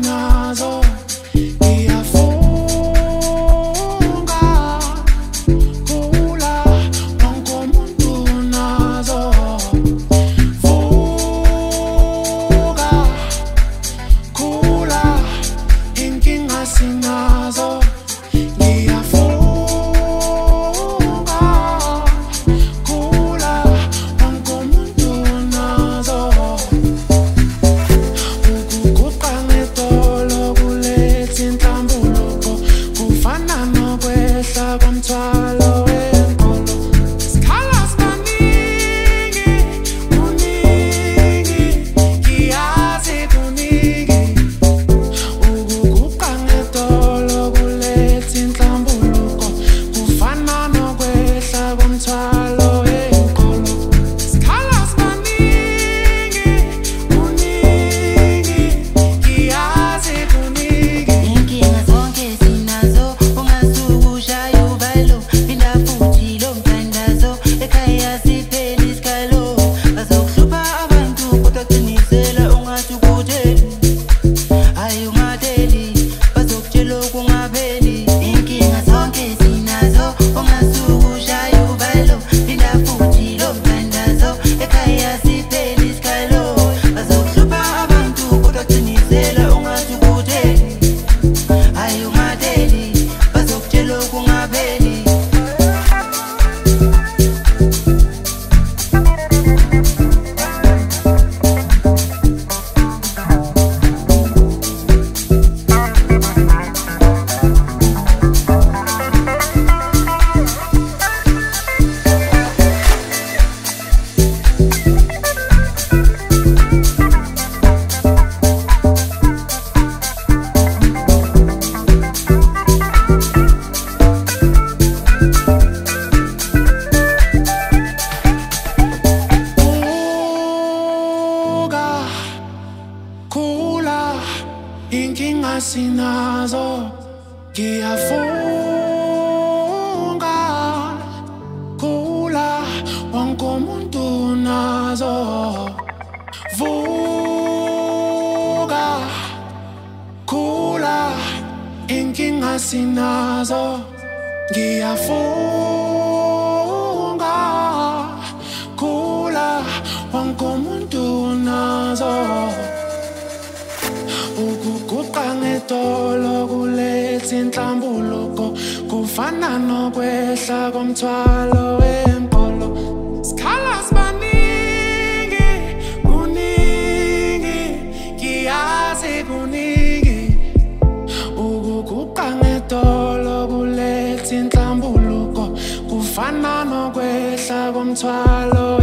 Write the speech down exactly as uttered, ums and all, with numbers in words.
ngasinazo ngiyafunga kula wonke umuntu nazo vuka kula inkinga sinazo ngiyafunga kula wonke umuntu nazo ukuguqa ngedolo kuletha inhlambuluko kufana nokwehla komthwalo wenkolo sikhala sibaningi kuningi ngiyazi kuningi ukuguqa ngedolo kuletha inhlambuluko kufana nokwehla komthwalo wenkolo sikhala sibaningi kuningi ngiyazi kuningi Inkinga zonke sinazo ungasukushaya ubalo phinda futhi lo mthandazo ekhaya sipheli isikalo bazokuhlupha abantu kodwa qinisela ungathi ukutheni hayi ungadeli bazokutshela okungapheli inkinga zonke sinazo ungasukushaya ubalo phinda futhi lo mthandazo ekhaya sipheli isikalo bazokuhlupha abantu kodwa qinisela ungathi ukutheni hayi ungadeli bazokutshela okungapheli vuka kula inkinga sinazo ngiyafunga kula wonke umuntu nazo vuka kula inkinga sinazo ngiyafunga kula wonke umuntu nazo ukuguqa ngedolo kuletha inhlambuluko kufana nokwehla komthwalo wenkolo sikhala sibaningi kuningi ngiyazi kuningi ukuguqa ngedolo kuletha inhlambuluko kufana nokwehla komthwalo